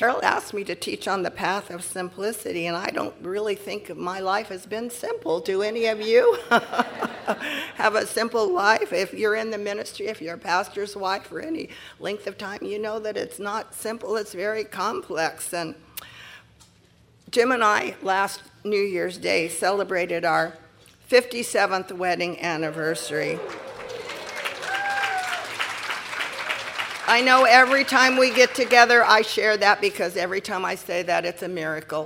Carol asked me to teach on the path of simplicity, and I don't really think my life has been simple. Do any of you have a simple life? If you're in the ministry, if you're a pastor's wife for any length of time, you know that it's not simple, it's very complex. And Jim and I, last New Year's Day, celebrated our 57th wedding anniversary. I know every time we get together, I share that because every time I say that, it's a miracle.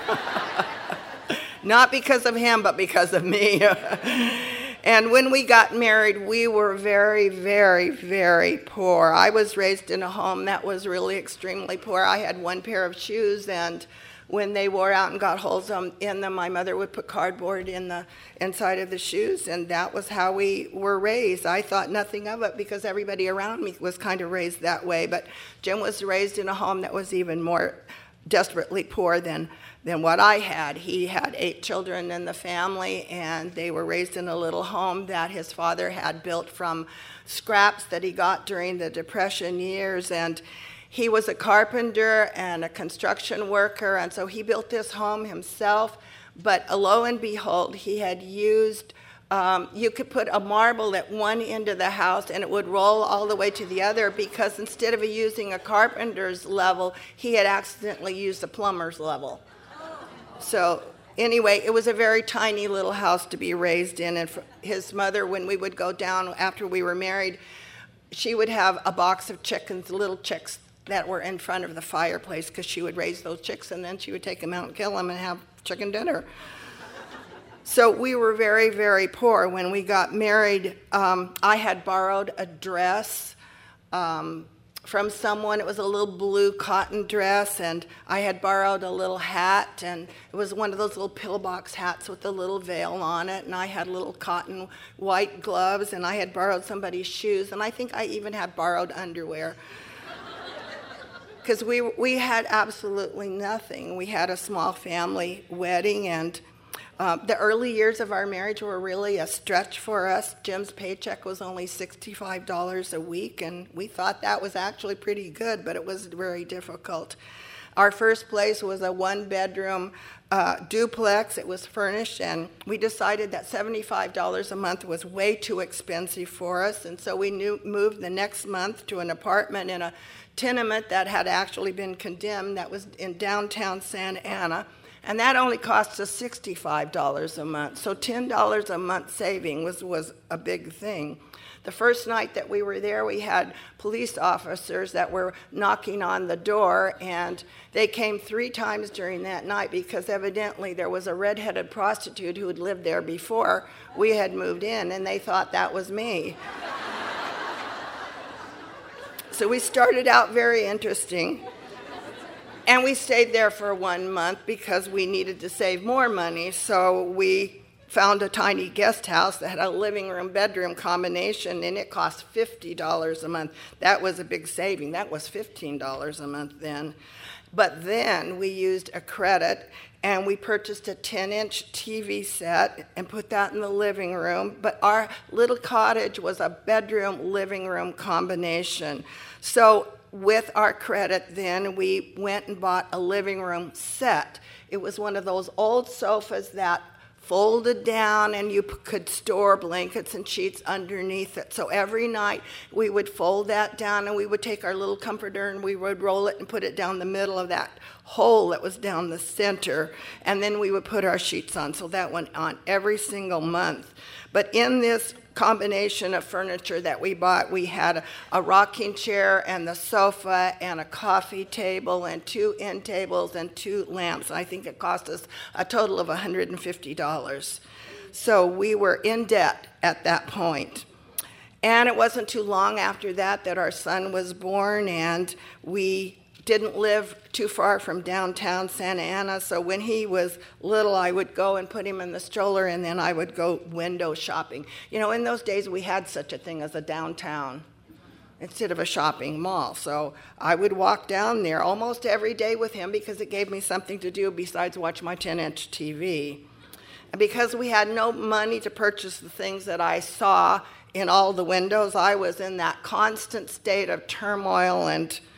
Not because of him, but because of me. And when we got married, we were very, very, very poor. I was raised in a home that was really extremely poor. I had one pair of shoes, and when they wore out and got holes in them, my mother would put cardboard in the inside of the shoes, and that was how we were raised. I thought nothing of it because everybody around me was kind of raised that way, but Jim was raised in a home that was even more desperately poor than what I had. He had 8 children in the family, and they were raised in a little home that his father had built from scraps that he got during the Depression years, and he was a carpenter and a construction worker, and so he built this home himself. But lo and behold, he had used, you could put a marble at one end of the house and it would roll all the way to the other, because instead of using a carpenter's level, he had accidentally used a plumber's level. So anyway, it was a very tiny little house to be raised in, and his mother, when we would go down after we were married, she would have a box of chickens, little chicks, that were in front of the fireplace, because she would raise those chicks and then she would take them out and kill them and have chicken dinner. So we were very, very poor. When we got married, I had borrowed a dress from someone. It was a little blue cotton dress, and I had borrowed a little hat, and it was one of those little pillbox hats with a little veil on it, and I had little cotton white gloves, and I had borrowed somebody's shoes, and I think I even had borrowed underwear. Because we had absolutely nothing. We had a small family wedding, and the early years of our marriage were really a stretch for us. Jim's paycheck was only $65 a week, and we thought that was actually pretty good, but it was very difficult. Our first place was a one-bedroom duplex. It was furnished, and we decided that $75 a month was way too expensive for us, and so we moved the next month to an apartment in a tenement that had actually been condemned, that was in downtown Santa Ana, and that only cost us $65 a month. So $10 a month saving was a big thing. The first night that we were there, we had police officers that were knocking on the door, and they came 3 times during that night because evidently there was a redheaded prostitute who had lived there before we had moved in, and they thought that was me. So we started out very interesting, and we stayed there for 1 month because we needed to save more money. So we found a tiny guest house that had a living room bedroom combination, and it cost $50 a month. That was a big saving. That was $15 a month then. But then we used a credit, and we purchased a 10-inch TV set and put that in the living room. But our little cottage was a bedroom living room combination. So with our credit then, we went and bought a living room set. It was one of those old sofas that folded down, and you could store blankets and sheets underneath it. So every night we would fold that down, and we would take our little comforter and we would roll it and put it down the middle of that hole that was down the center, and then we would put our sheets on. So that went on every single month. But in this combination of furniture that we bought, we had a rocking chair and the sofa and a coffee table and 2 end tables and 2 lamps. I think it cost us a total of $150. So we were in debt at that point. And it wasn't too long after that our son was born, and we didn't live too far from downtown Santa Ana, so when he was little, I would go and put him in the stroller, and then I would go window shopping. You know, in those days, we had such a thing as a downtown instead of a shopping mall, so I would walk down there almost every day with him because it gave me something to do besides watch my 10-inch TV. And because we had no money to purchase the things that I saw in all the windows, I was in that constant state of turmoil and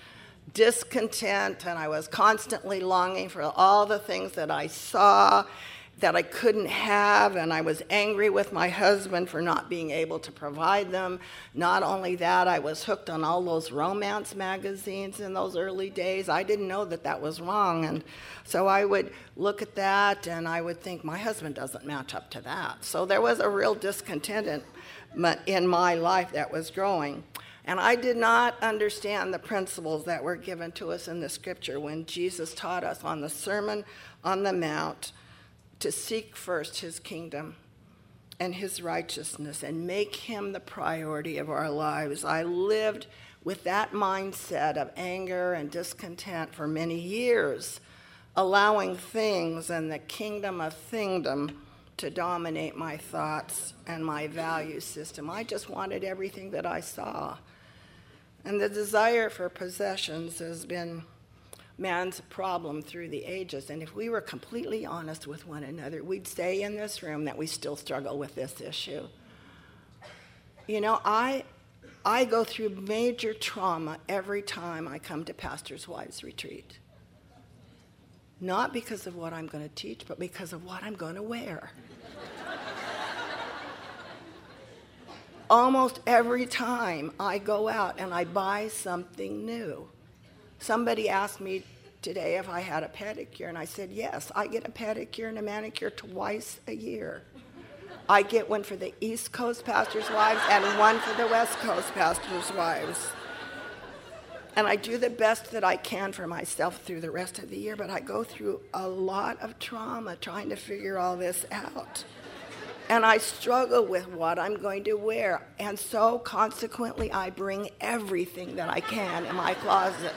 discontent, and I was constantly longing for all the things that I saw that I couldn't have, and I was angry with my husband for not being able to provide them. Not only that, I was hooked on all those romance magazines in those early days. I didn't know that that was wrong, and so I would look at that and I would think, my husband doesn't match up to that. So there was a real discontent in my life that was growing. And I did not understand the principles that were given to us in the scripture when Jesus taught us on the Sermon on the Mount to seek first his kingdom and his righteousness and make him the priority of our lives. I lived with that mindset of anger and discontent for many years, allowing things and the kingdom of thingdom to dominate my thoughts and my value system. I just wanted everything that I saw. And the desire for possessions has been man's problem through the ages. And if we were completely honest with one another, we'd say in this room that we still struggle with this issue. You know, I go through major trauma every time I come to Pastor's Wives Retreat. Not because of what I'm going to teach, but because of what I'm going to wear. Almost every time I go out and I buy something new. Somebody asked me today if I had a pedicure, and I said, yes, I get a pedicure and a manicure twice a year. I get one for the East Coast Pastors' Wives and one for the West Coast Pastors' Wives. And I do the best that I can for myself through the rest of the year, but I go through a lot of trauma trying to figure all this out. And I struggle with what I'm going to wear. And so consequently, I bring everything that I can in my closet.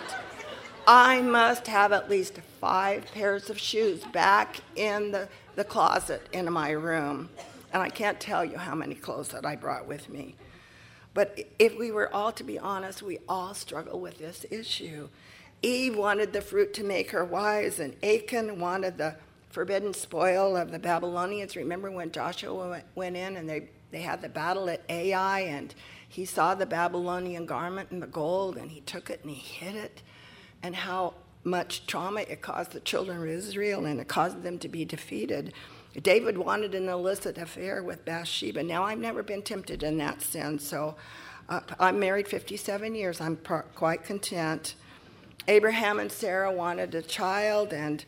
I must have at least 5 pairs of shoes back in the closet in my room. And I can't tell you how many clothes that I brought with me. But if we were all to be honest, we all struggle with this issue. Eve wanted the fruit to make her wise, and Achan wanted the forbidden spoil of the Babylonians. Remember when Joshua went in and they had the battle at Ai, and he saw the Babylonian garment and the gold, and he took it and he hid it, and how much trauma it caused the children of Israel, and it caused them to be defeated. David wanted an illicit affair with Bathsheba. Now, I've never been tempted in that sin, so I'm married 57 years. I'm quite content. Abraham and Sarah wanted a child, and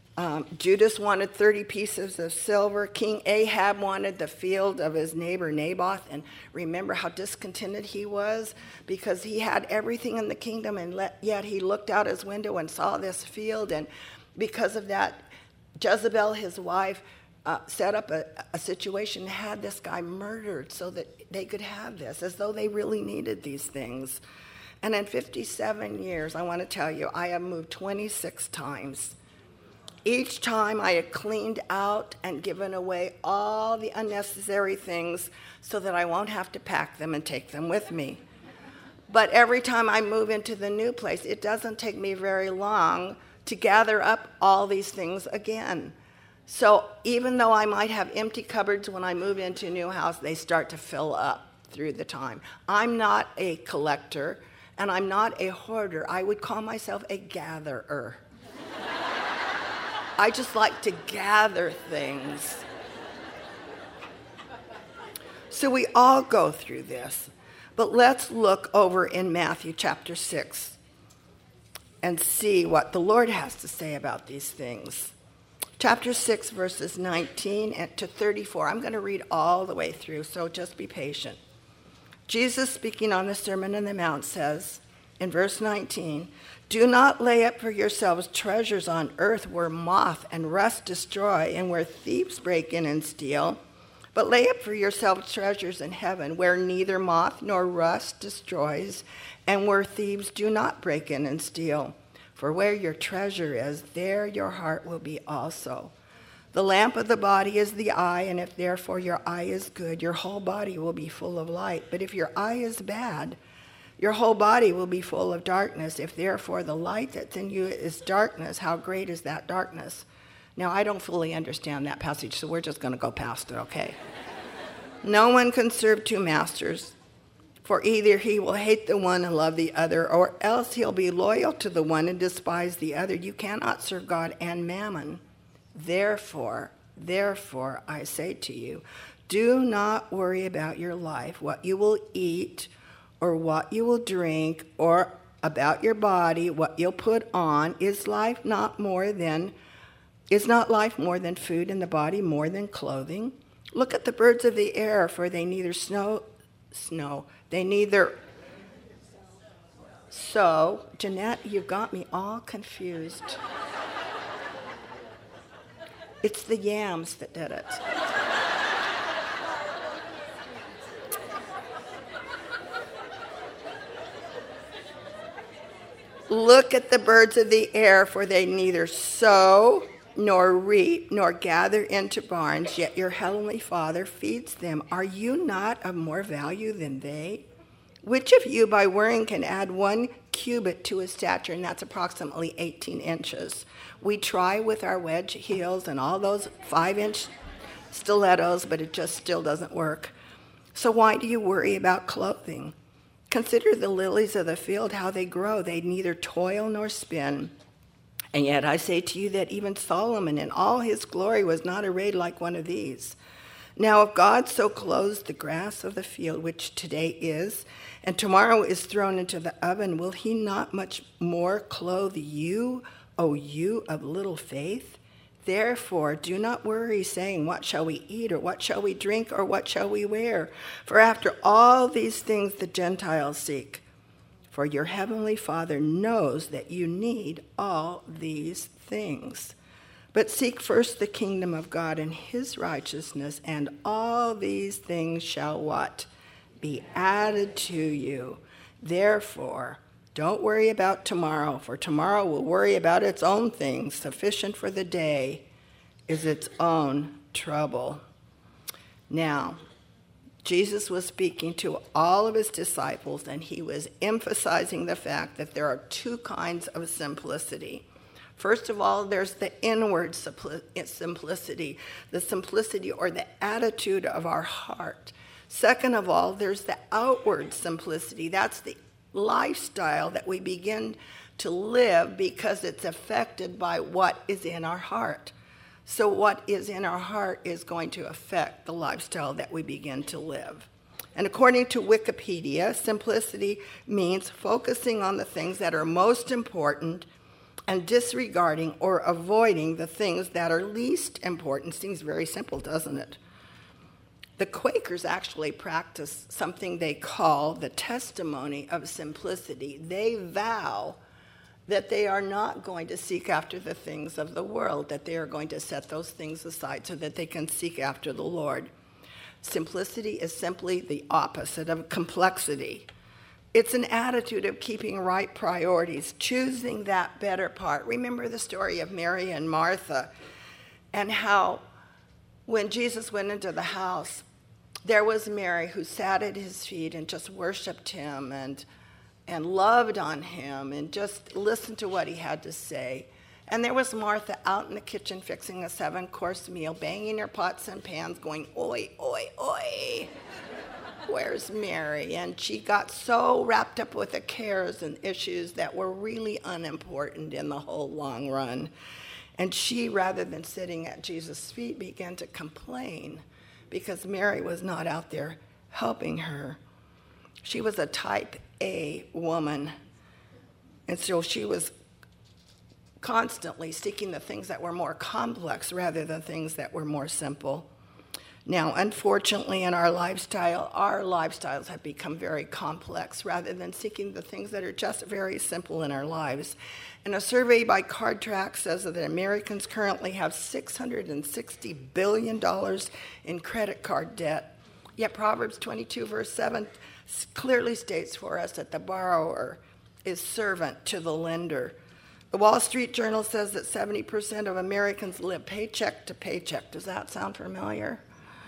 Judas wanted 30 pieces of silver. King Ahab wanted the field of his neighbor Naboth. And remember how discontented he was? Because he had everything in the kingdom, and yet he looked out his window and saw this field. And because of that, Jezebel, his wife, set up a situation and had this guy murdered so that they could have this, as though they really needed these things. And in 57 years, I want to tell you, I have moved 26 times. Each time I had cleaned out and given away all the unnecessary things so that I won't have to pack them and take them with me. But every time I move into the new place, it doesn't take me very long to gather up all these things again. So even though I might have empty cupboards when I move into a new house, they start to fill up through the time. I'm not a collector, and I'm not a hoarder. I would call myself a gatherer. I just like to gather things. So we all go through this. But let's look over in Matthew chapter 6 and see what the Lord has to say about these things. Chapter 6, verses 19 to 34. I'm going to read all the way through, so just be patient. Jesus, speaking on the Sermon on the Mount, says in verse 19, "Do not lay up for yourselves treasures on earth where moth and rust destroy and where thieves break in and steal, but lay up for yourselves treasures in heaven where neither moth nor rust destroys and where thieves do not break in and steal. For where your treasure is, there your heart will be also. The lamp of the body is the eye, and if therefore your eye is good, your whole body will be full of light. But if your eye is bad, your whole body will be full of darkness. If therefore the light that's in you is darkness, how great is that darkness?" Now, I don't fully understand that passage, so we're just going to go past it, okay? "No one can serve 2 masters, For either he will hate the one and love the other, or else he'll be loyal to the one and despise the other. You cannot serve God and mammon. Therefore, I say to you, do not worry about your life, what you will eat or what you will drink, or about your body, what you'll put on. Is not life more than food, and the body more than clothing? Look at the birds of the air, for they neither sow. Jeanette, you've got me all confused. It's the yams that did it. Look at the birds of the air, for they neither sow nor reap nor gather into barns, yet your heavenly Father feeds them. Are you not of more value than they? Which of you by worrying can add 1 cubit to his stature? And that's approximately 18 inches. We try with our wedge heels and all those 5-inch stilettos, but it just still doesn't work. So why do you worry about clothing? Consider the lilies of the field, how they grow. They neither toil nor spin. And yet I say to you that even Solomon in all his glory was not arrayed like one of these. Now if God so clothes the grass of the field, which today is, and tomorrow is thrown into the oven, will he not much more clothe you, O you of little faith? Therefore, do not worry, saying, what shall we eat, or what shall we drink, or what shall we wear? For after all these things the Gentiles seek. For your heavenly Father knows that you need all these things. But seek first the kingdom of God and his righteousness, and all these things shall what? Be added to you. Therefore, don't worry about tomorrow, for tomorrow will worry about its own things. Sufficient for the day is its own trouble. Now, Jesus was speaking to all of his disciples, and he was emphasizing the fact that there are 2 kinds of simplicity. First of all, there's the inward simplicity, the simplicity or the attitude of our heart. Second of all, there's the outward simplicity. That's the lifestyle that we begin to live because it's affected by what is in our heart. So what is in our heart is going to affect the lifestyle that we begin to live. And according to Wikipedia, simplicity means focusing on the things that are most important and disregarding or avoiding the things that are least important. Seems very simple, doesn't it? The Quakers actually practice something they call the testimony of simplicity. They vow that they are not going to seek after the things of the world, that they are going to set those things aside so that they can seek after the Lord. Simplicity is simply the opposite of complexity. It's an attitude of keeping right priorities, choosing that better part. Remember the story of Mary and Martha, and how when Jesus went into the house, there was Mary who sat at his feet and just worshiped him and loved on him and just listened to what he had to say. And there was Martha out in the kitchen fixing a 7-course meal, banging her pots and pans, going, oi, oi, oi. Where's Mary? And she got so wrapped up with the cares and issues that were really unimportant in the whole long run. And she, rather than sitting at Jesus' feet, began to complain because Mary was not out there helping her. She was a type A woman, and so she was constantly seeking the things that were more complex rather than things that were more simple. Now, unfortunately, in our lifestyles have become very complex rather than seeking the things that are just very simple in our lives. And a survey by CardTrack says that Americans currently have $660 billion in credit card debt. Yet Proverbs 22, verse 7 clearly states for us that the borrower is servant to the lender. The Wall Street Journal says that 70% of Americans live paycheck to paycheck. Does that sound familiar?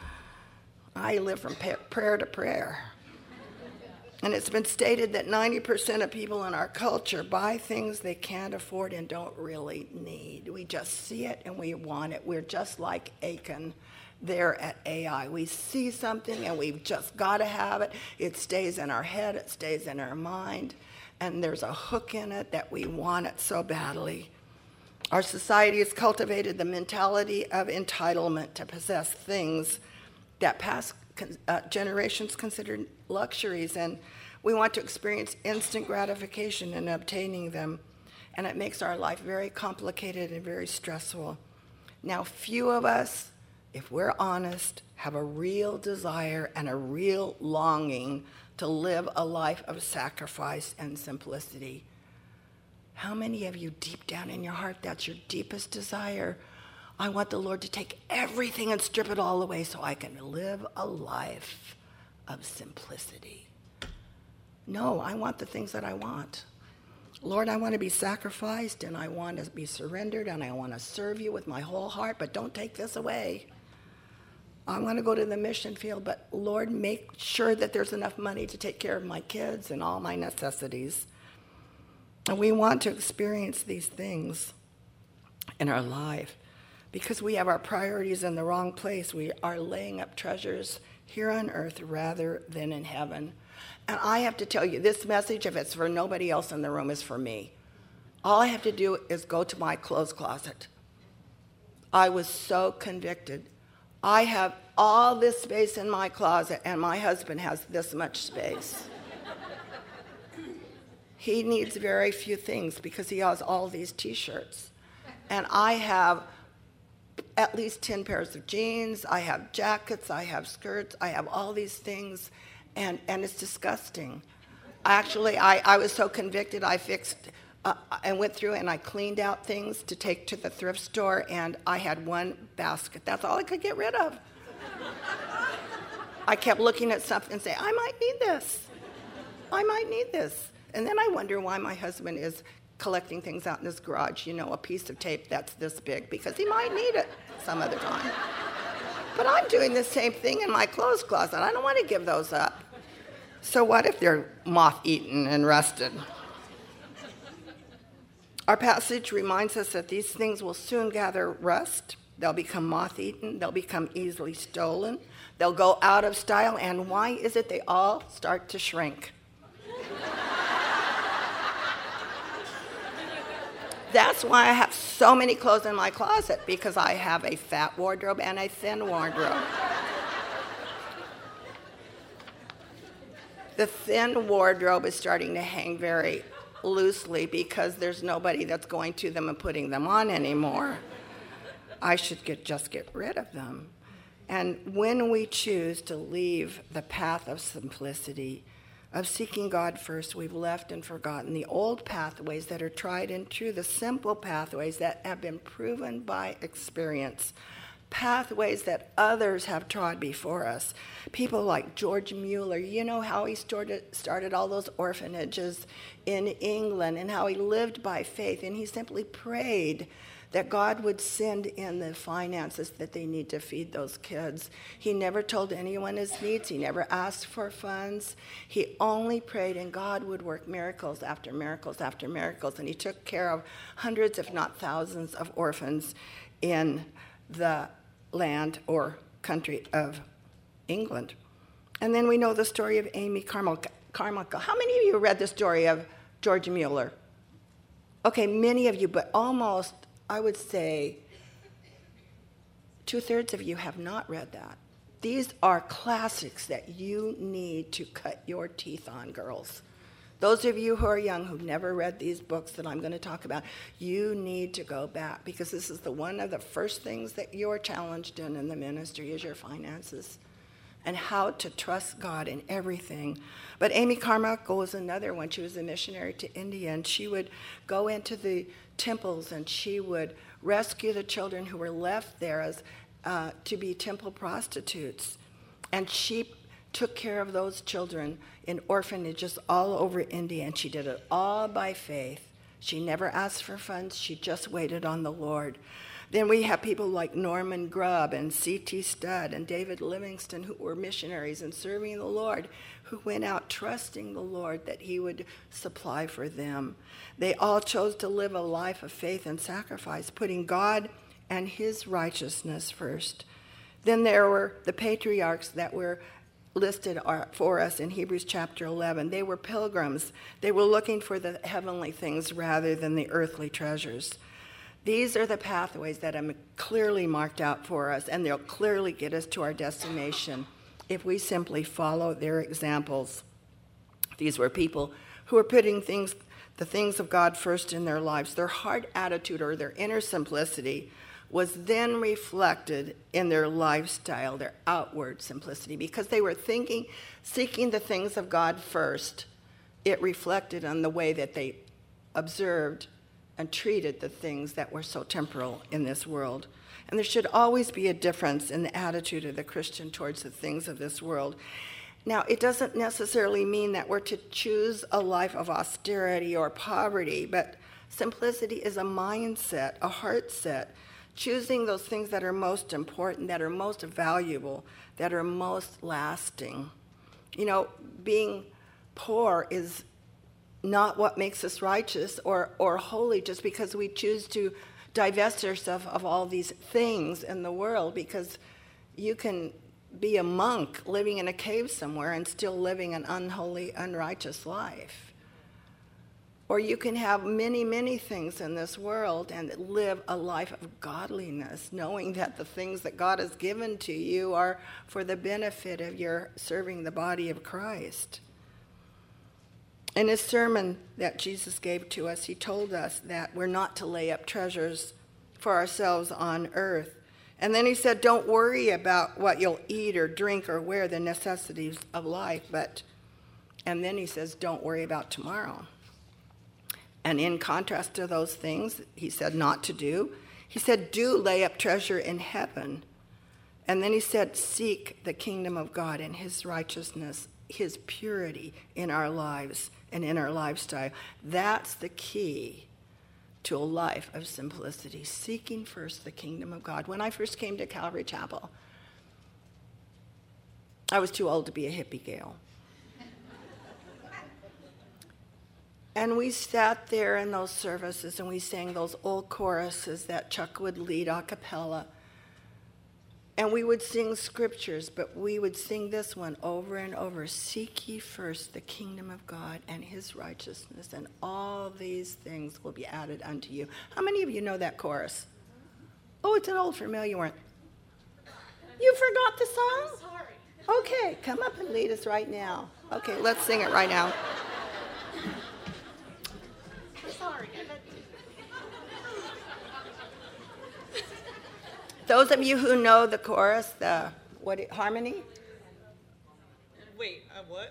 I live from prayer to prayer. And it's been stated that 90% of people in our culture buy things they can't afford and don't really need. We just see it and we want it. We're just like Achan. there at AI. We see something and we've just got to have it. It stays in our head, it stays in our mind, and there's a hook in it that we want it so badly. Our society has cultivated the mentality of entitlement to possess things that past generations considered luxuries, and we want to experience instant gratification in obtaining them, and it makes our life very complicated and very stressful. Now, few of us, if we're honest, have a real desire and a real longing to live a life of sacrifice and simplicity. How many of you, deep down in your heart, that's your deepest desire? I want the Lord to take everything and strip it all away so I can live a life of simplicity. No, I want the things that I want. Lord, I want to be sacrificed, and I want to be surrendered, and I want to serve you with my whole heart, but don't take this away. I want to go to the mission field, but Lord, make sure that there's enough money to take care of my kids and all my necessities. And we want to experience these things in our life because we have our priorities in the wrong place. We are laying up treasures here on earth rather than in heaven. And I have to tell you, this message, if it's for nobody else in the room, is for me. All I have to do is go to my clothes closet. I was so convicted. I have all this space in my closet, and my husband has this much space. He needs very few things because he has all these T-shirts. And I have at least 10 pairs of jeans. I have jackets. I have skirts. I have all these things, and it's disgusting. Actually, I was so convicted, I went through and I cleaned out things to take to the thrift store, and I had one basket. That's all I could get rid of. I kept looking at something and say, I might need this. I might need this. And then I wonder why my husband is collecting things out in his garage, a piece of tape that's this big, because he might need it some other time. But I'm doing the same thing in my clothes closet. I don't want to give those up. So what if they're moth-eaten and rusted? Our passage reminds us that these things will soon gather rust. They'll become moth-eaten. They'll become easily stolen. They'll go out of style. And why is it they all start to shrink? That's why I have so many clothes in my closet, because I have a fat wardrobe and a thin wardrobe. The thin wardrobe is starting to hang very loosely because there's nobody that's going to them and putting them on anymore. I should just get rid of them. And when we choose to leave the path of simplicity, of seeking God first, we've left and forgotten the old pathways that are tried and true, the simple pathways that have been proven by experience, pathways that others have trod before us. People like George Mueller, you know how he started all those orphanages in England and how he lived by faith, and he simply prayed that God would send in the finances that they need to feed those kids. He never told anyone his needs. He never asked for funds. He only prayed, and God would work miracles after miracles after miracles. And he took care of hundreds, if not thousands, of orphans in the land or country of England. And then we know the story of Amy Carmichael. How many of you read the story of George Mueller? Okay, many of you, but almost, I would say, 2/3 of you have not read that. These are classics that you need to cut your teeth on, girls. Those of you who are young who've never read these books that I'm going to talk about, you need to go back, because this is one of the first things that you're challenged in the ministry is your finances and how to trust God in everything. But Amy Carmichael was another one. She was a missionary to India, and she would go into the temples and she would rescue the children who were left there as to be temple prostitutes. And she took care of those children in orphanages all over India, and she did it all by faith. She never asked for funds. She just waited on the Lord. Then we have people like Norman Grubb and C.T. Studd and David Livingstone, who were missionaries and serving the Lord, who went out trusting the Lord that he would supply for them. They all chose to live a life of faith and sacrifice, putting God and his righteousness first. Then there were the patriarchs that were listed for us in Hebrews chapter 11. They were pilgrims. They were looking for the heavenly things rather than the earthly treasures. These are the pathways that are clearly marked out for us, and they'll clearly get us to our destination if we simply follow their examples. These were people who were putting the things of God first in their lives. Their heart attitude or their inner simplicity was then reflected in their lifestyle, their outward simplicity. Because they were seeking the things of God first, it reflected on the way that they observed and treated the things that were so temporal in this world. And there should always be a difference in the attitude of the Christian towards the things of this world. Now, it doesn't necessarily mean that we're to choose a life of austerity or poverty, but simplicity is a mindset, a heart set, choosing those things that are most important, that are most valuable, that are most lasting. You know, being poor is not what makes us righteous or holy just because we choose to divest ourselves of all these things in the world, because you can be a monk living in a cave somewhere and still living an unholy, unrighteous life. Or you can have many, many things in this world and live a life of godliness, knowing that the things that God has given to you are for the benefit of your serving the body of Christ. In his sermon that Jesus gave to us, he told us that we're not to lay up treasures for ourselves on earth. And then he said, don't worry about what you'll eat or drink or wear, the necessities of life. And then he says, don't worry about tomorrow. And in contrast to those things, he said not to do. He said, do lay up treasure in heaven. And then he said, seek the kingdom of God and his righteousness, his purity in our lives and in our lifestyle. That's the key to a life of simplicity, seeking first the kingdom of God. When I first came to Calvary Chapel, I was too old to be a hippie gal. And we sat there in those services and we sang those old choruses that Chuck would lead a cappella. And we would sing scriptures, but we would sing this one over and over. Seek ye first the kingdom of God and his righteousness, and all these things will be added unto you. How many of you know that chorus? Oh, it's an old familiar one. You forgot the song? Sorry. Okay, come up and lead us right now. Okay, let's sing it right now. Sorry. Those of you who know the chorus, harmony? Wait, what?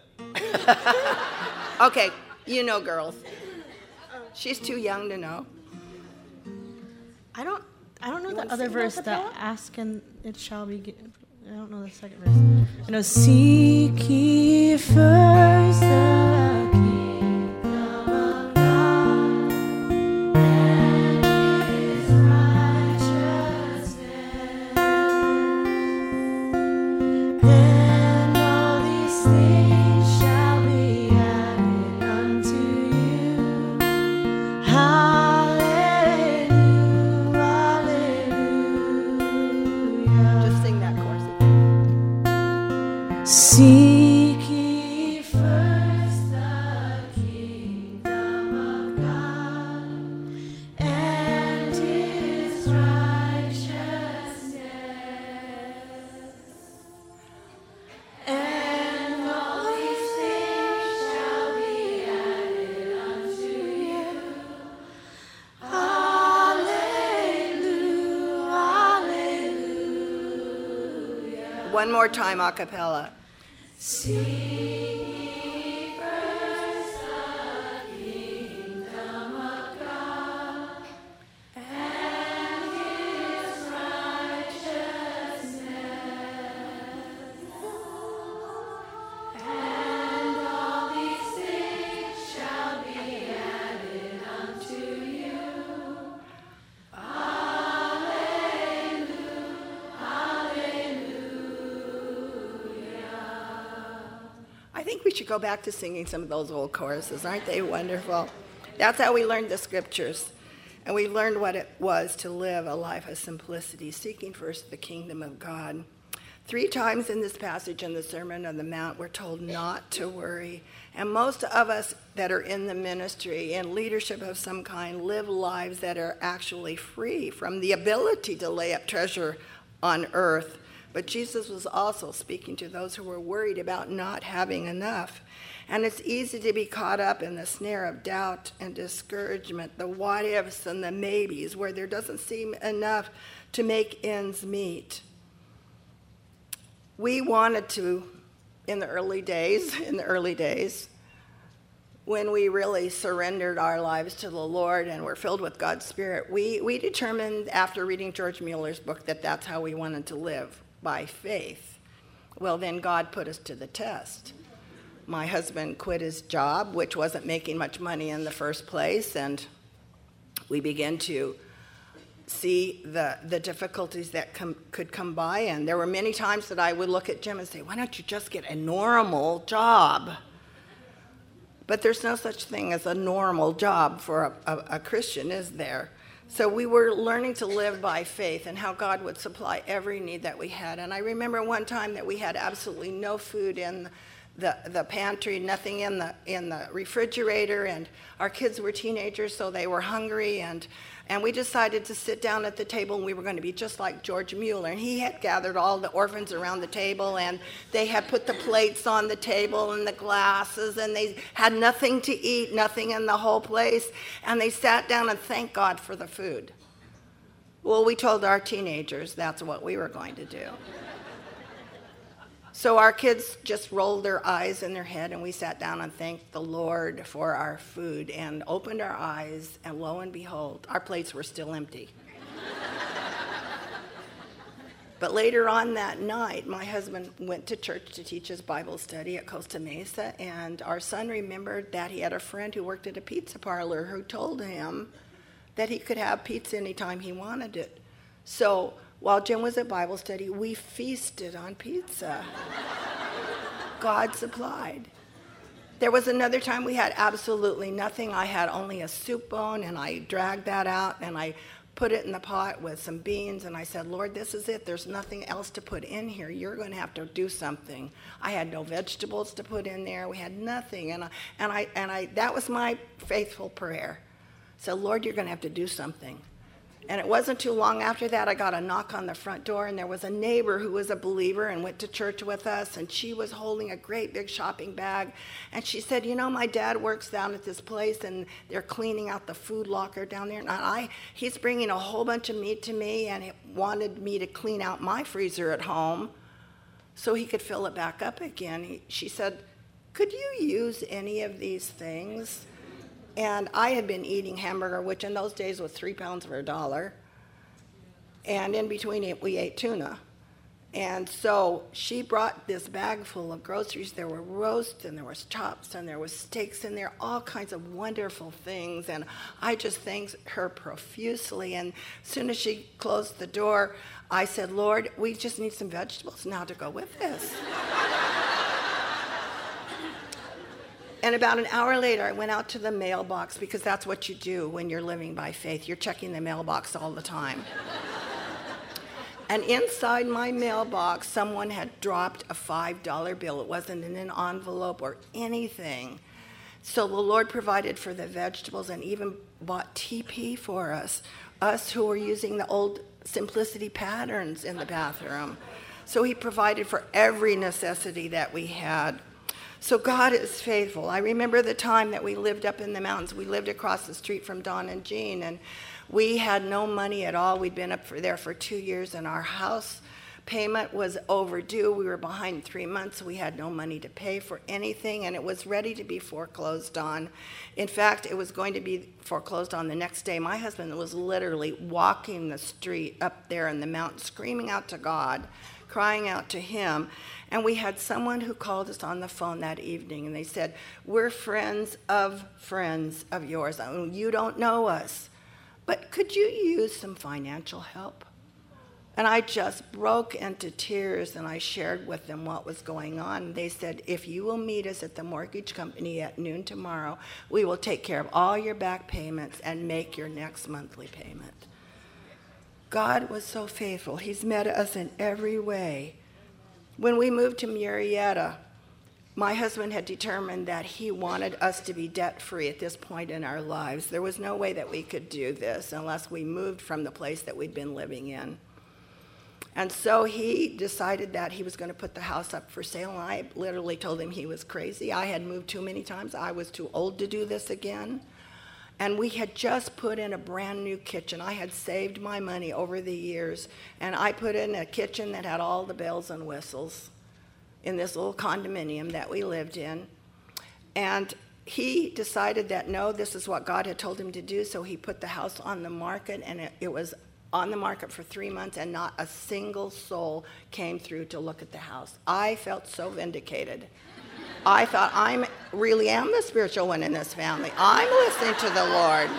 Okay, you know, girls. She's too young to know. I don't know the other verse, that ask and it shall be given. I don't know the second verse. I know, seek ye first the kingdom of God and his righteousness. Then all these things shall be added unto you. Hallelujah, hallelujah. Just sing that chorus. Seek ye first the kingdom of God and his righteousness, and all these things shall be added unto you. Hallelujah, hallelujah. One more time, a cappella. Seek ye first the kingdom of God and his righteousness, and all these things shall be added unto you. I think we should go back to singing some of those old choruses. Aren't they wonderful? That's how we learned the scriptures. And we learned what it was to live a life of simplicity, seeking first the kingdom of God. 3 times in this passage in the Sermon on the Mount, we're told not to worry. And most of us that are in the ministry and leadership of some kind live lives that are actually free from the ability to lay up treasure on earth. But Jesus was also speaking to those who were worried about not having enough. And it's easy to be caught up in the snare of doubt and discouragement, the what ifs and the maybes, where there doesn't seem enough to make ends meet. We wanted to, in the early days, when we really surrendered our lives to the Lord and were filled with God's Spirit, we determined after reading George Mueller's book that that's how we wanted to live, by faith. Well, then God put us to the test. My husband quit his job, which wasn't making much money in the first place, and we began to see the difficulties that could come by. And there were many times that I would look at Jim and say, why don't you just get a normal job? But there's no such thing as a normal job for a Christian, is there? So we were learning to live by faith and how God would supply every need that we had. And I remember one time that we had absolutely no food in the pantry, nothing in the refrigerator, and our kids were teenagers, so they were hungry, and we decided to sit down at the table, and we were going to be just like George Mueller. And he had gathered all the orphans around the table, and they had put the plates on the table and the glasses, and they had nothing to eat, nothing in the whole place, and they sat down and thanked God for the food. Well, we told our teenagers that's what we were going to do. So our kids just rolled their eyes in their head, and we sat down and thanked the Lord for our food and opened our eyes, and lo and behold, our plates were still empty. But later on that night, my husband went to church to teach his Bible study at Costa Mesa, and our son remembered that he had a friend who worked at a pizza parlor who told him that he could have pizza anytime he wanted it. So while Jim was at Bible study, we feasted on pizza. God supplied. There was another time we had absolutely nothing. I had only a soup bone, and I dragged that out, and I put it in the pot with some beans, and I said, Lord, this is it. There's nothing else to put in here. You're going to have to do something. I had no vegetables to put in there. We had nothing, and I that was my faithful prayer. So, Lord, you're going to have to do something. And it wasn't too long after that, I got a knock on the front door, and there was a neighbor who was a believer and went to church with us, and she was holding a great big shopping bag. And she said, you know, my dad works down at this place, and they're cleaning out the food locker down there. And he's bringing a whole bunch of meat to me, and he wanted me to clean out my freezer at home so he could fill it back up again. She said, could you use any of these things? And I had been eating hamburger, which in those days was 3 pounds for $1. And in between it, we ate tuna. And so she brought this bag full of groceries. There were roasts, and there was chops, and there was steaks in there, all kinds of wonderful things. And I just thanked her profusely. And as soon as she closed the door, I said, Lord, we just need some vegetables now to go with this. And about an hour later, I went out to the mailbox, because that's what you do when you're living by faith. You're checking the mailbox all the time. And inside my mailbox, someone had dropped a $5 bill. It wasn't in an envelope or anything. So the Lord provided for the vegetables and even bought TP for us who were using the old Simplicity patterns in the bathroom. So he provided for every necessity that we had. So God is faithful. I remember the time that we lived up in the mountains. We lived across the street from Don and Jean, and we had no money at all. We'd been up there for 2 years, and our house payment was overdue. We were behind 3 months. We had no money to pay for anything, and it was ready to be foreclosed on. In fact, it was going to be foreclosed on the next day. My husband was literally walking the street up there in the mountain, screaming out to God, crying out to him. And we had someone who called us on the phone that evening, and they said, we're friends of yours. I mean, you don't know us, but could you use some financial help? And I just broke into tears, and I shared with them what was going on. They said, if you will meet us at the mortgage company at noon tomorrow, we will take care of all your back payments and make your next monthly payment. God was so faithful. He's met us in every way. When we moved to Murrieta, my husband had determined that he wanted us to be debt-free at this point in our lives. There was no way that we could do this unless we moved from the place that we'd been living in. And so he decided that he was going to put the house up for sale, and I literally told him he was crazy. I had moved too many times. I was too old to do this again. And we had just put in a brand new kitchen. I had saved my money over the years, and I put in a kitchen that had all the bells and whistles in this little condominium that we lived in. And he decided that, no, this is what God had told him to do, so he put the house on the market, and it was on the market for 3 months, and not a single soul came through to look at the house. I felt so vindicated. I thought, I really am the spiritual one in this family. I'm listening to the Lord.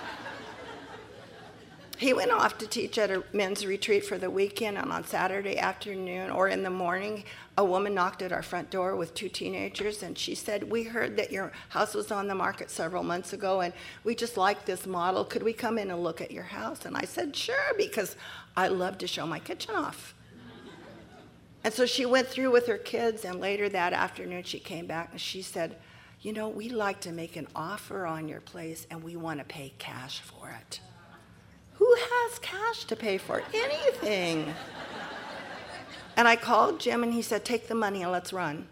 He went off to teach at a men's retreat for the weekend, and on Saturday afternoon or in the morning, a woman knocked at our front door with 2 teenagers, and she said, we heard that your house was on the market several months ago, and we just like this model. Could we come in and look at your house? And I said, sure, because I love to show my kitchen off. And so she went through with her kids, and later that afternoon she came back and she said, you know, we'd like to make an offer on your place, and we want to pay cash for it. Who has cash to pay for anything? And I called Jim, and he said, take the money and let's run.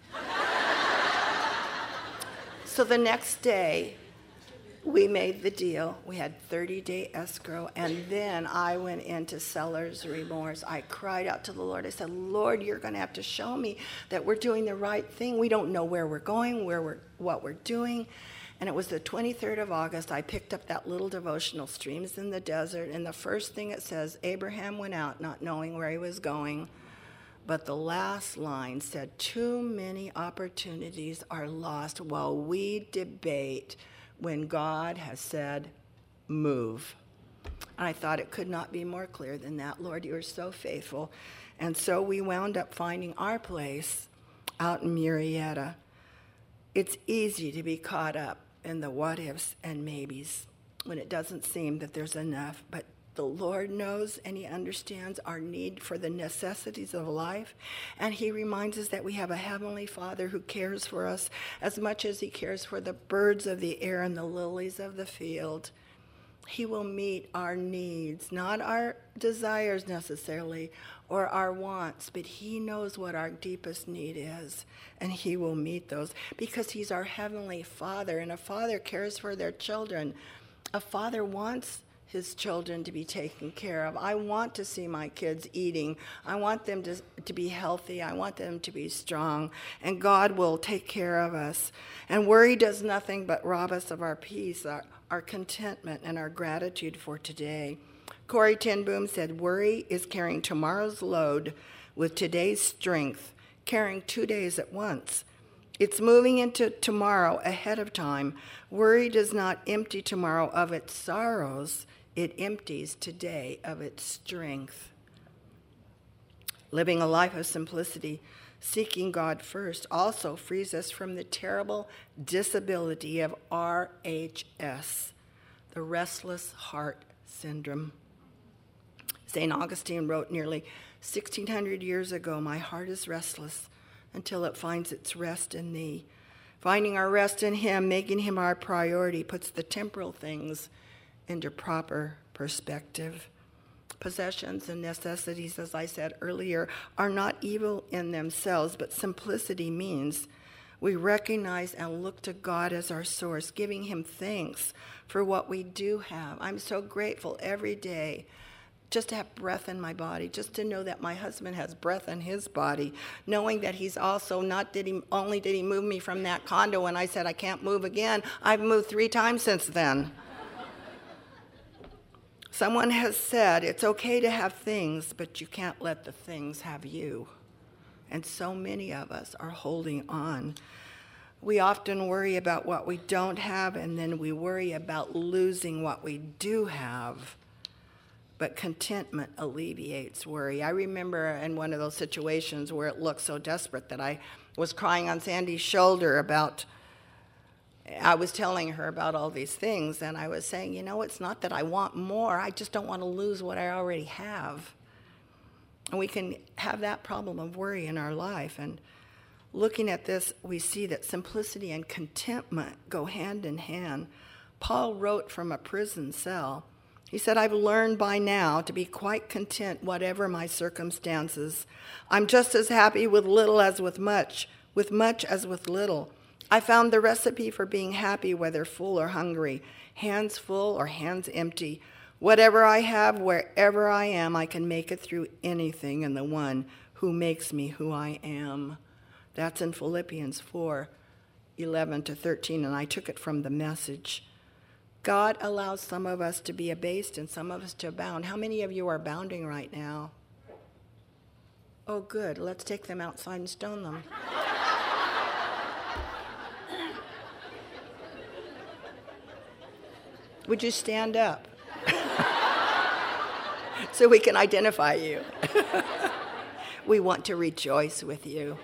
So the next day, we made the deal. We had 30-day escrow, and then I went into seller's remorse. I cried out to the Lord. I said, Lord, you're going to have to show me that we're doing the right thing. We don't know where we're going, what we're doing. And it was the 23rd of August. I picked up that little devotional, Streams in the Desert, and the first thing it says, Abraham went out not knowing where he was going. But the last line said, too many opportunities are lost while we debate when God has said, move. And I thought it could not be more clear than that. Lord, you are so faithful. And so we wound up finding our place out in Murrieta. It's easy to be caught up in the what ifs and maybes when it doesn't seem that there's enough. But the Lord knows, and he understands our need for the necessities of life. And he reminds us that we have a heavenly Father who cares for us as much as he cares for the birds of the air and the lilies of the field. He will meet our needs, not our desires necessarily, or our wants, but he knows what our deepest need is, and he will meet those because he's our heavenly Father, and a father cares for their children. A father wants his children to be taken care of. I want to see my kids eating. I want them to be healthy. I want them to be strong, and God will take care of us. And worry does nothing but rob us of our peace, our contentment, and our gratitude for today. Corrie ten Boom said, worry is carrying tomorrow's load with today's strength, carrying 2 days at once. It's moving into tomorrow ahead of time. Worry does not empty tomorrow of its sorrows. It empties today of its strength. Living a life of simplicity, seeking God first, also frees us from the terrible disability of RHS, the restless heart syndrome. St. Augustine wrote nearly 1,600 years ago, my heart is restless until it finds its rest in thee. Finding our rest in him, making him our priority, puts the temporal things into proper perspective. Possessions and necessities, as I said earlier, are not evil in themselves, but simplicity means we recognize and look to God as our source, giving him thanks for what we do have. I'm so grateful every day just to have breath in my body, just to know that my husband has breath in his body, knowing that he's also only did he move me from that condo when I said I can't move again, I've moved 3 times since then. Someone has said, it's okay to have things, but you can't let the things have you. And so many of us are holding on. We often worry about what we don't have, and then we worry about losing what we do have. But contentment alleviates worry. I remember in one of those situations where it looked so desperate that I was crying on Sandy's shoulder I was telling her about all these things, and I was saying, it's not that I want more, I just don't want to lose what I already have. And we can have that problem of worry in our life. And looking at this, we see that simplicity and contentment go hand in hand. Paul wrote from a prison cell. He said, I've learned by now to be quite content whatever my circumstances. I'm just as happy with little as with much as with little. I found the recipe for being happy whether full or hungry, hands full or hands empty. Whatever I have, wherever I am, I can make it through anything in the one who makes me who I am. That's in Philippians 4:11-13, and I took it from the Message. God allows some of us to be abased and some of us to abound. How many of you are abounding right now? Oh, good. Let's take them outside and stone them. Would you stand up? So we can identify you. We want to rejoice with you.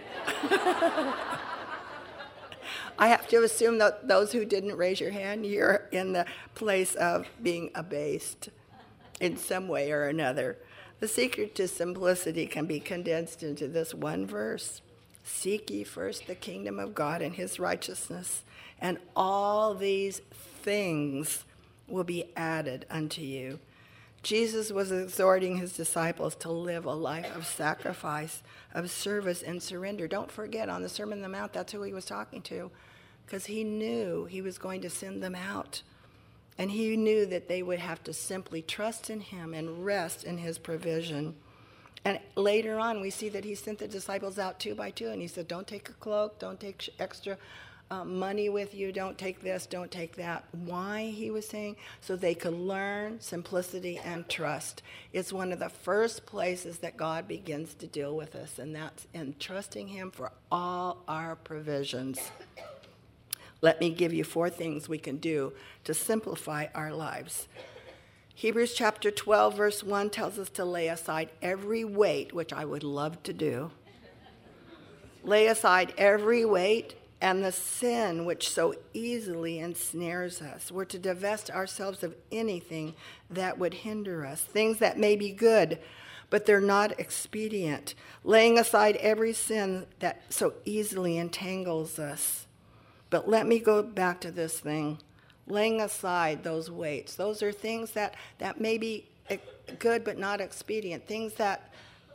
I have to assume that those who didn't raise your hand, you're in the place of being abased in some way or another. The secret to simplicity can be condensed into this one verse. Seek ye first the kingdom of God and his righteousness, and all these things will be added unto you. Jesus was exhorting his disciples to live a life of sacrifice, of service, and surrender. Don't forget, on the Sermon on the Mount, that's who he was talking to, because he knew he was going to send them out. And he knew that they would have to simply trust in him and rest in his provision. And later on, we see that he sent the disciples out 2 by 2, and he said, don't take a cloak, don't take extra money with you, don't take this, don't take that. Why, he was saying? So they could learn simplicity and trust. It's one of the first places that God begins to deal with us, and that's in trusting him for all our provisions. Let me give you 4 things we can do to simplify our lives. Hebrews chapter 12, verse 1 tells us to lay aside every weight, which I would love to do. Lay aside every weight and the sin which so easily ensnares us. We're to divest ourselves of anything that would hinder us, things that may be good, but they're not expedient. Laying aside every sin that so easily entangles us. But let me go back to this thing. Laying aside those weights. Those are things that may be good but not expedient. Things that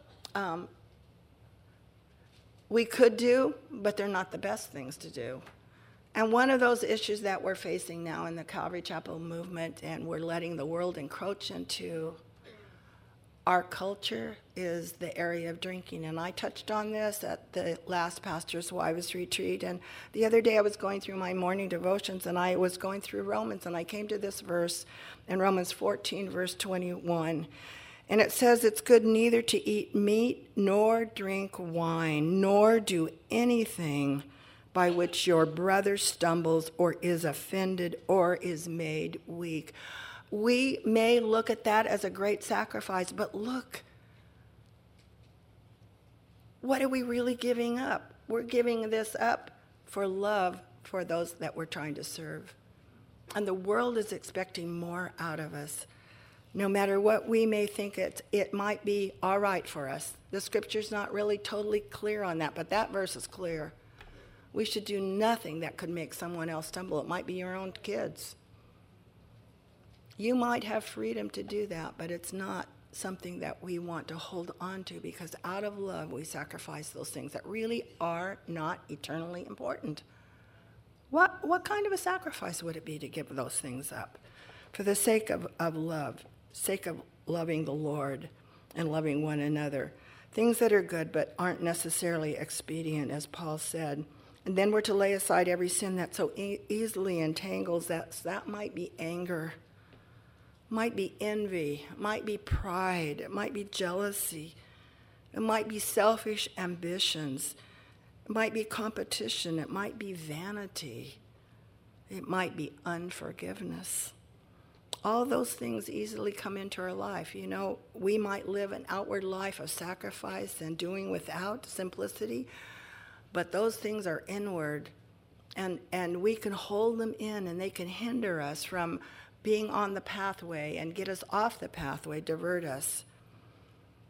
we could do, but they're not the best things to do. And one of those issues that we're facing now in the Calvary Chapel movement, and we're letting the world encroach into our culture, is the area of drinking. And I touched on this at the last Pastor's Wives Retreat. And the other day I was going through my morning devotions, and I was going through Romans, and I came to this verse in Romans 14, verse 21. And it says, it's good neither to eat meat nor drink wine, nor do anything by which your brother stumbles or is offended or is made weak. We may look at that as a great sacrifice, but look, what are we really giving up? We're giving this up for love for those that we're trying to serve. And the world is expecting more out of us. No matter what we may think it might be all right for us. The scripture's not really totally clear on that, but that verse is clear. We should do nothing that could make someone else stumble. It might be your own kids. You might have freedom to do that, but it's not something that we want to hold on to, because out of love we sacrifice those things that really are not eternally important. What kind of a sacrifice would it be to give those things up for the sake of love? Sake of loving the Lord and loving one another. Things that are good but aren't necessarily expedient, as Paul said. And then we're to lay aside every sin that so easily entangles us. That might be anger, might be envy, might be pride, it might be jealousy, it might be selfish ambitions, it might be competition, it might be vanity, it might be unforgiveness. All those things easily come into our life. You know, we might live an outward life of sacrifice and doing without simplicity, but those things are inward, and we can hold them in, and they can hinder us from being on the pathway and get us off the pathway, divert us.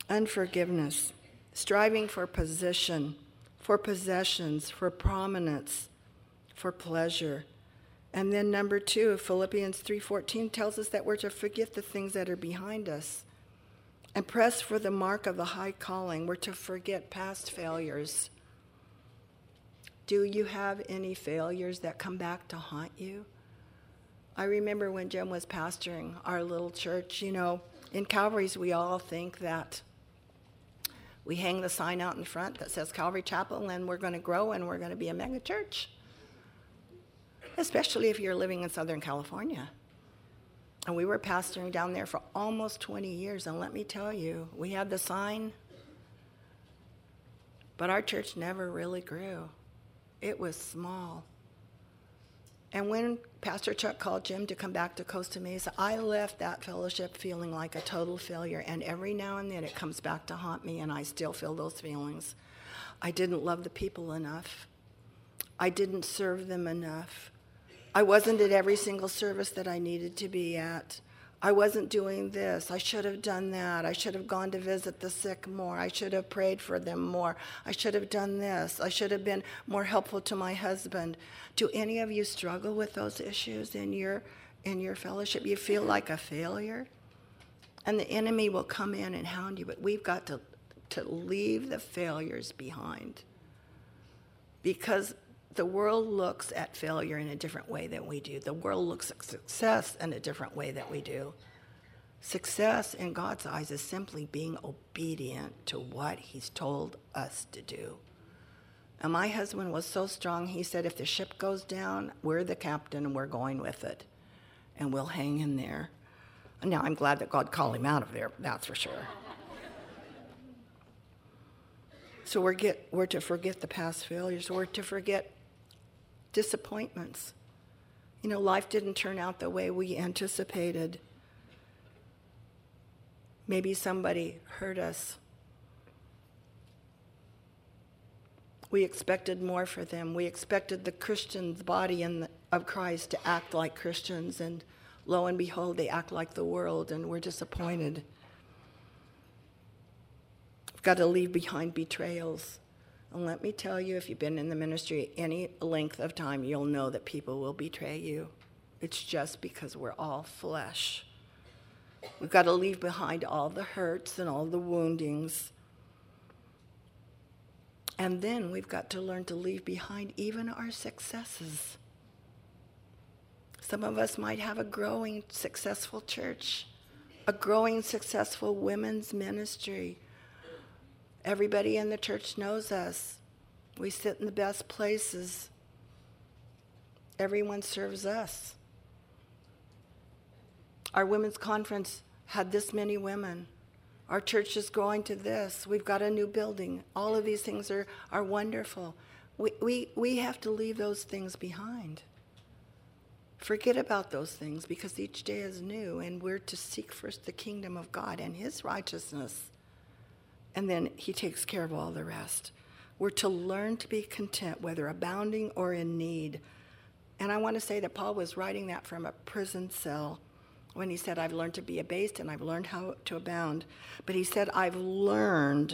unforgiveness, striving for position, for possessions, for prominence, for pleasure. And then number 2, Philippians 3:14 tells us that we're to forget the things that are behind us and press for the mark of the high calling. We're to forget past failures. Do you have any failures that come back to haunt you? I remember when Jim was pastoring our little church, in Calvary's we all think that we hang the sign out in front that says Calvary Chapel and we're going to grow and we're going to be a mega church. Especially if you're living in Southern California. And we were pastoring down there for almost 20 years, and let me tell you, we had the sign, but our church never really grew. It was small. And when Pastor Chuck called Jim to come back to Costa Mesa, I left that fellowship feeling like a total failure, and every now and then it comes back to haunt me, and I still feel those feelings. I didn't love the people enough. I didn't serve them enough. I wasn't at every single service that I needed to be at. I wasn't doing this. I should have done that. I should have gone to visit the sick more. I should have prayed for them more. I should have done this. I should have been more helpful to my husband. Do any of you struggle with those issues in your fellowship? You feel like a failure? And the enemy will come in and hound you, but we've got to leave the failures behind. Because the world looks at failure in a different way than we do. The world looks at success in a different way than we do. Success in God's eyes is simply being obedient to what he's told us to do. And my husband was so strong, he said, if the ship goes down, we're the captain and we're going with it. And we'll hang in there. And now I'm glad that God called him out of there, that's for sure. So we're to forget the past failures. We're to forget disappointments. Life didn't turn out the way we anticipated. Maybe somebody hurt us. We expected more for them. We expected the Christian's body of Christ to act like Christians, and lo and behold, they act like the world, and we're disappointed. We've got to leave behind betrayals. And let me tell you, if you've been in the ministry any length of time, you'll know that people will betray you. It's just because we're all flesh. We've got to leave behind all the hurts and all the woundings. And then we've got to learn to leave behind even our successes. Some of us might have a growing, successful church, a growing, successful women's ministry. Everybody in the church knows us. We sit in the best places. Everyone serves us. Our women's conference had this many women. Our church is growing to this. We've got a new building. All of these things are wonderful. We have to leave those things behind. Forget about those things because each day is new, and we're to seek first the kingdom of God and his righteousness. And then he takes care of all the rest. We're to learn to be content, whether abounding or in need. And I want to say that Paul was writing that from a prison cell when he said, I've learned to be abased and I've learned how to abound. But he said, I have learned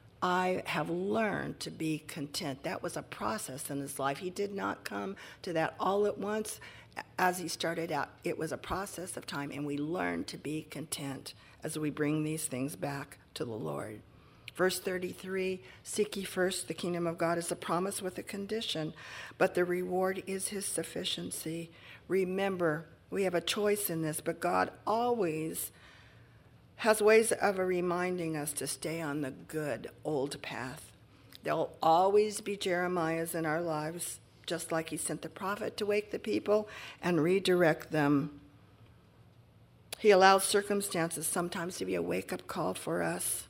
to be content. That was a process in his life. He did not come to that all at once as he started out. It was a process of time, and we learn to be content as we bring these things back to the Lord. Verse 33, seek ye first the kingdom of God is a promise with a condition, but the reward is his sufficiency. Remember, we have a choice in this, but God always has ways of reminding us to stay on the good old path. There'll always be Jeremiahs in our lives, just like he sent the prophet to wake the people and redirect them. He allows circumstances sometimes to be a wake-up call for us.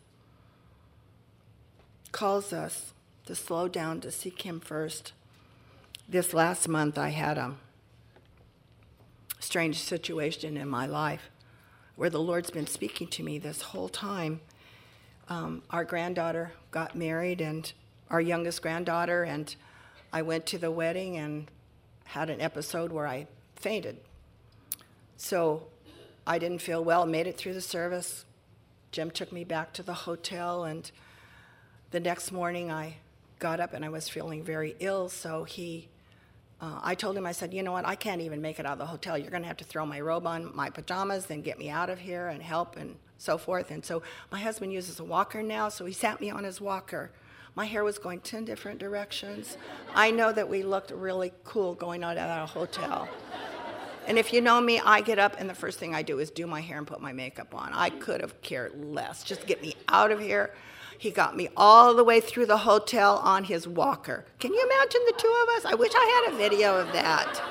Calls us to slow down, to seek him first. This last month I had a strange situation in my life where the Lord's been speaking to me this whole time. Our granddaughter got married, and our youngest granddaughter, and I went to the wedding and had an episode where I fainted. So I didn't feel well, made it through the service, Jim took me back to the hotel, and the next morning I got up and I was feeling very ill, so I told him, I said, you know what, I can't even make it out of the hotel. You're going to have to throw my robe on, my pajamas, and get me out of here and help and so forth. And so my husband uses a walker now, so he sat me on his walker. My hair was going 10 different directions. I know that we looked really cool going out of that hotel. And if you know me, I get up and the first thing I do is do my hair and put my makeup on. I could have cared less. Just get me out of here. He got me all the way through the hotel on his walker. Can you imagine the two of us? I wish I had a video of that.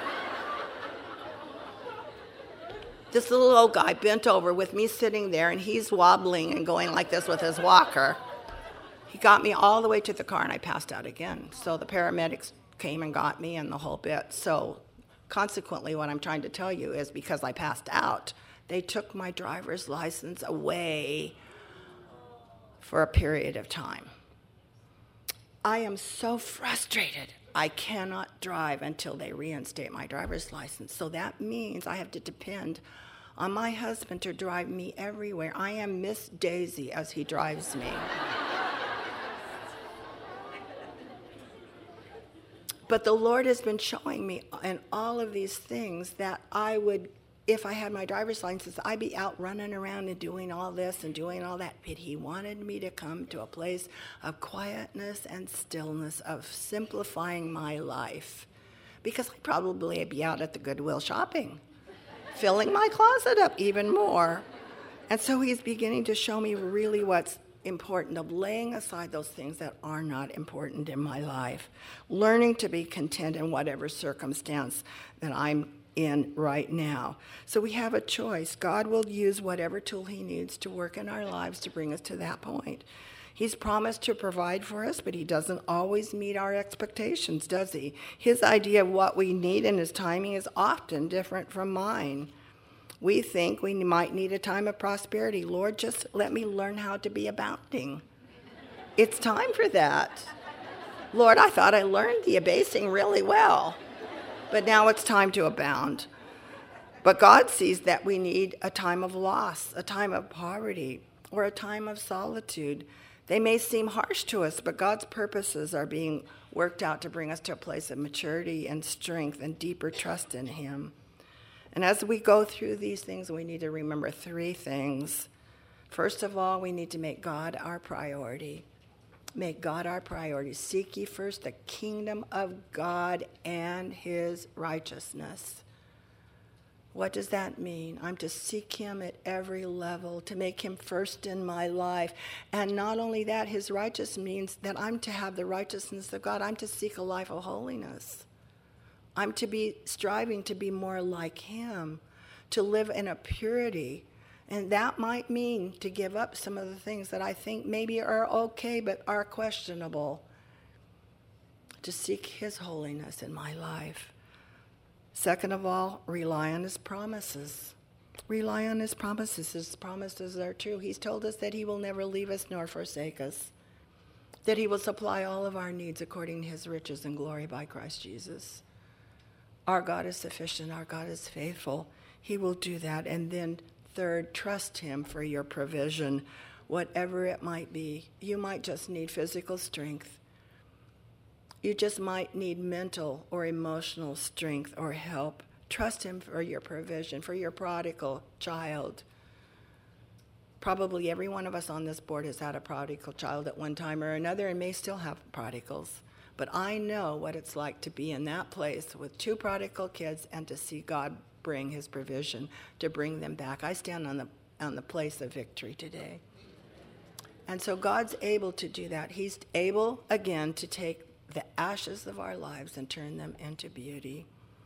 This little old guy bent over with me sitting there, and he's wobbling and going like this with his walker. He got me all the way to the car, and I passed out again. So the paramedics came and got me and the whole bit. So consequently, what I'm trying to tell you is because I passed out, they took my driver's license away for a period of time. I am so frustrated. I cannot drive until they reinstate my driver's license. So that means I have to depend on my husband to drive me everywhere. I am Miss Daisy as he drives me. But the Lord has been showing me in all of these things that I would, if I had my driver's license, I'd be out running around and doing all this and doing all that. But he wanted me to come to a place of quietness and stillness, of simplifying my life. Because I'd probably be out at the Goodwill shopping, filling my closet up even more. And so he's beginning to show me really what's important, of laying aside those things that are not important in my life, learning to be content in whatever circumstance that I'm in right now. So we have a choice. God will use whatever tool he needs to work in our lives to bring us to that point. He's promised to provide for us, but he doesn't always meet our expectations, does he? His idea of what we need and his timing is often different from mine. We think we might need a time of prosperity. Lord, just let me learn how to be abounding. It's time for that. Lord, I thought I learned the abasing really well, but now it's time to abound. But God sees that we need a time of loss, a time of poverty, or a time of solitude. They may seem harsh to us, but God's purposes are being worked out to bring us to a place of maturity and strength and deeper trust in him. And as we go through these things, we need to remember three things. First of all, we need to make God our priority. Make God our priority. Seek ye first the kingdom of God and his righteousness. What does that mean? I'm to seek him at every level, to make him first in my life. And not only that, his righteousness means that I'm to have the righteousness of God. I'm to seek a life of holiness. I'm to be striving to be more like him, to live in a purity. And that might mean to give up some of the things that I think maybe are okay but are questionable, to seek his holiness in my life. Second of all, rely on his promises. Rely on his promises. His promises are true. He's told us that he will never leave us nor forsake us, that he will supply all of our needs according to his riches and glory by Christ Jesus. Our God is sufficient. Our God is faithful. He will do that. And then third, trust him for your provision, whatever it might be. You might just need physical strength. You just might need mental or emotional strength or help. Trust him for your provision, for your prodigal child. Probably every one of us on this board has had a prodigal child at one time or another and may still have prodigals. But I know what it's like to be in that place with two prodigal kids and to see God bring his provision to bring them back. I stand on the place of victory today. And so God's able to do that. He's able, again, to take the ashes of our lives and turn them into beauty.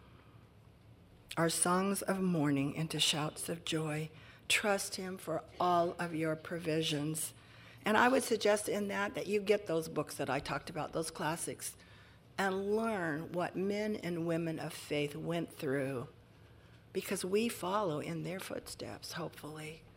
Our songs of mourning into shouts of joy. Trust him for all of your provisions. And I would suggest in that you get those books that I talked about, those classics, and learn what men and women of faith went through, because we follow in their footsteps, hopefully.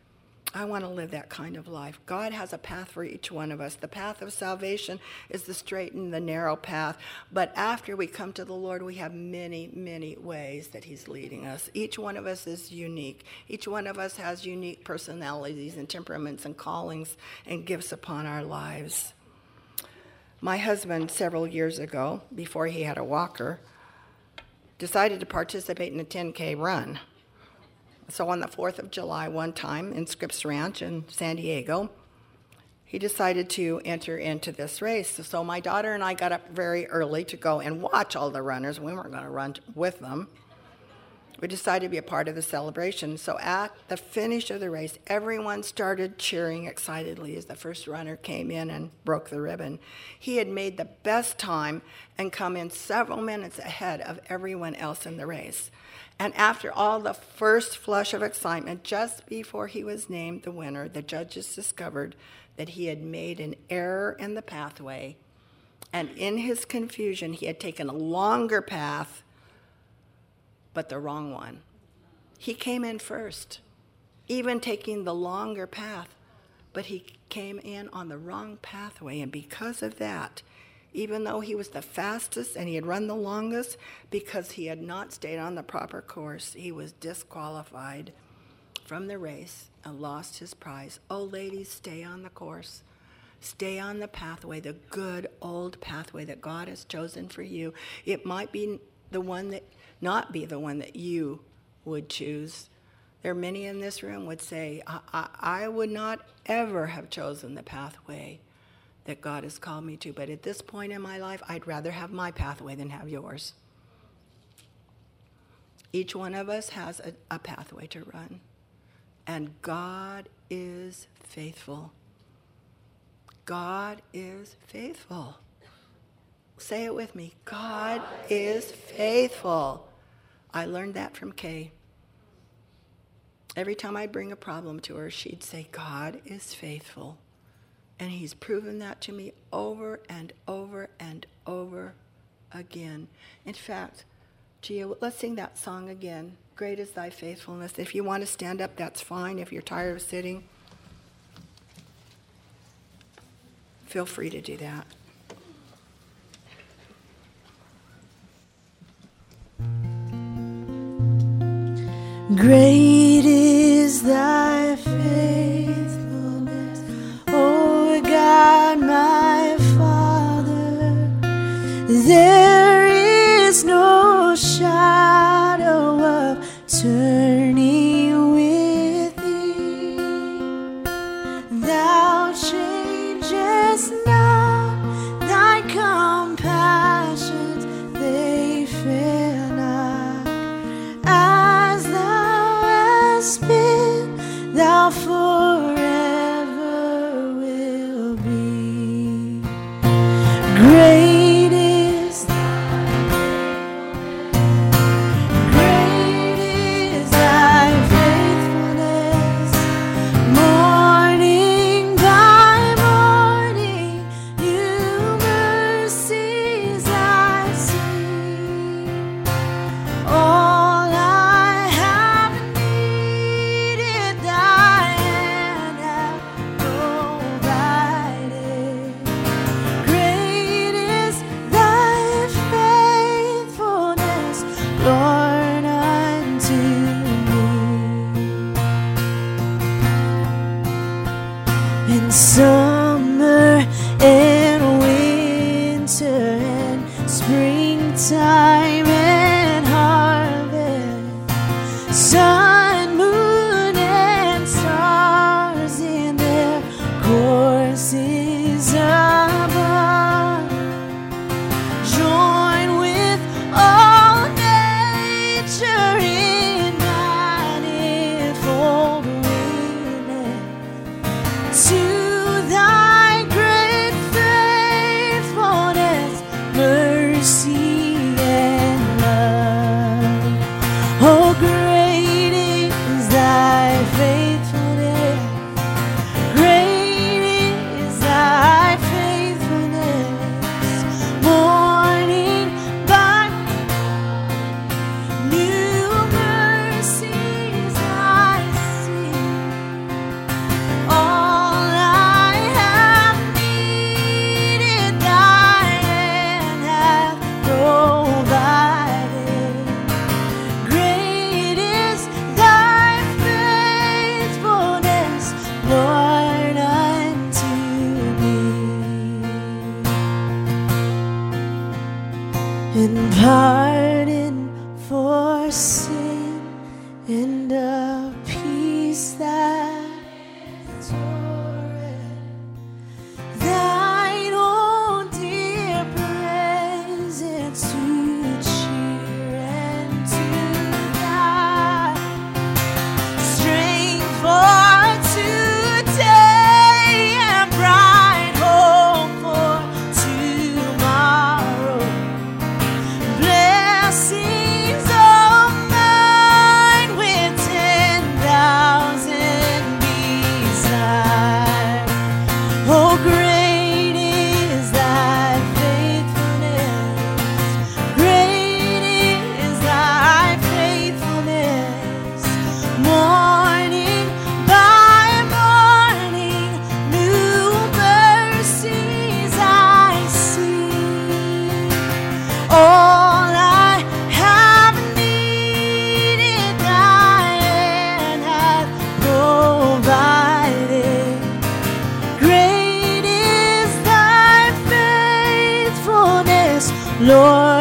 I want to live that kind of life. God has a path for each one of us. The path of salvation is the straight and the narrow path. But after we come to the Lord, we have many, many ways that he's leading us. Each one of us is unique. Each one of us has unique personalities and temperaments and callings and gifts upon our lives. My husband, several years ago, before he had a walker, decided to participate in a 10K run. So on the 4th of July, one time in Scripps Ranch in San Diego, he decided to enter into this race. So my daughter and I got up very early to go and watch all the runners. We weren't going to run with them. We decided to be a part of the celebration. So at the finish of the race, everyone started cheering excitedly as the first runner came in and broke the ribbon. He had made the best time and come in several minutes ahead of everyone else in the race. And after all the first flush of excitement, just before he was named the winner, the judges discovered that he had made an error in the pathway. And in his confusion, he had taken a longer path, but the wrong one. He came in first, even taking the longer path, but he came in on the wrong pathway. And because of that, even though he was the fastest and he had run the longest, because he had not stayed on the proper course, he was disqualified from the race and lost his prize. Oh, ladies, stay on the course. Stay on the pathway, the good old pathway that God has chosen for you. It might be the one that not be the one that you would choose. There are many in this room would say, I would not ever have chosen the pathway that God has called me to. But at this point in my life, I'd rather have my pathway than have yours. Each one of us has a pathway to run. And God is faithful. God is faithful. Say it with me. God is faithful. I learned that from Kay. Every time I'd bring a problem to her, she'd say, God is faithful. And he's proven that to me over and over and over again. In fact, Gia, let's sing that song again. Great is thy faithfulness. If you want to stand up, that's fine. If you're tired of sitting, feel free to do that. Great is thy faithfulness, O God, my Father. There is no shadow of turning with thee. Thou changest not, thy compassions, they fail not. As thou hast been, thou forever will be. Great is thy faithfulness. Morning by morning, new mercies I see. All I have needed, thy hand hath provided. Great is thy faithfulness, Lord, unto me. In summer and winter and springtime and harvest, sun, moon, and stars in their courses above, join with all nature in manifold witness to thy great faithfulness, mercy, and love. Oh, great is thy faithfulness. Great is thy faithfulness. Morning by new mercies I see. pardon for sin, and a peace that endureth. Thine own dear presence to cheer and to guide, strength for today and bright hope for tomorrow. Blessings of mine with 10,000 beside. Oh, great is thy faithfulness. Great is thy faithfulness. Morning by morning, new mercies I see. All I have needed, thy hand hath provided. Great is thy faithfulness, Lord.